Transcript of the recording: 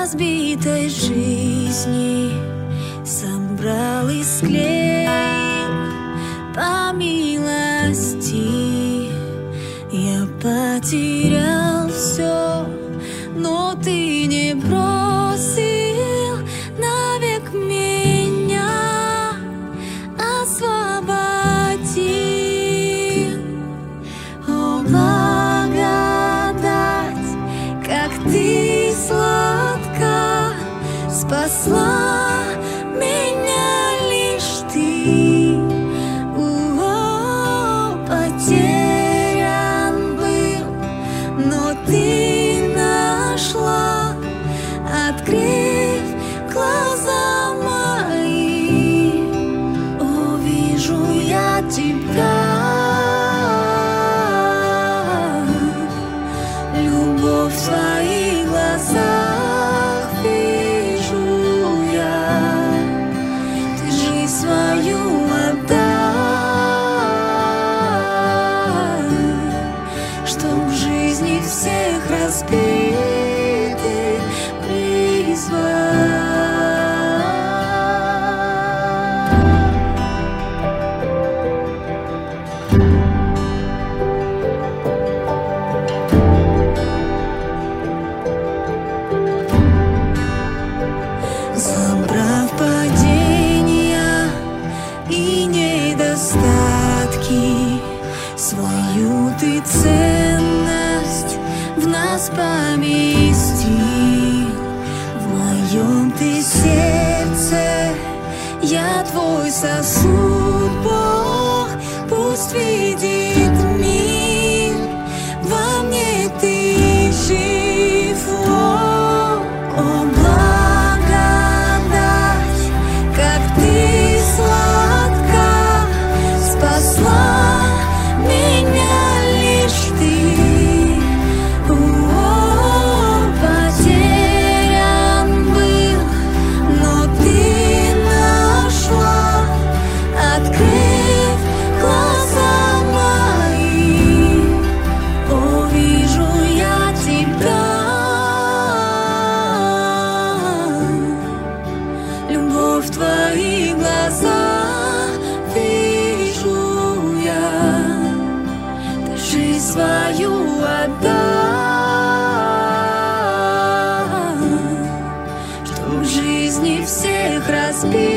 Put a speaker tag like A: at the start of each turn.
A: разбитой жизни собрал и склеил. По милости я потерял все, но ты не бросил навек меня, освободил. О, благодать, как ты сладка, спасла меня лишь ты. Потерян был, но ты нашла, открыв глаза мои. О, вижу я тебя, любовь в твоих глазах вижу я. Ты жизнь свою отдал, чтоб в жизни всех разбитых призвать. Забрав падения и недостатки, свою ты ценность в нас поместил. В моем ты сердце, я твой сосуд, Бог, пусть видит мир, во мне ты жив. О, благодать, как ты сладка, спасла меня лишь ты. О, потерян был, но ты нашла, открыв глаза мои. О, вижу я тебя, любовь в твоих глазах вижу я. Ты жизнь свою отдал, чтоб в жизни всех разбить.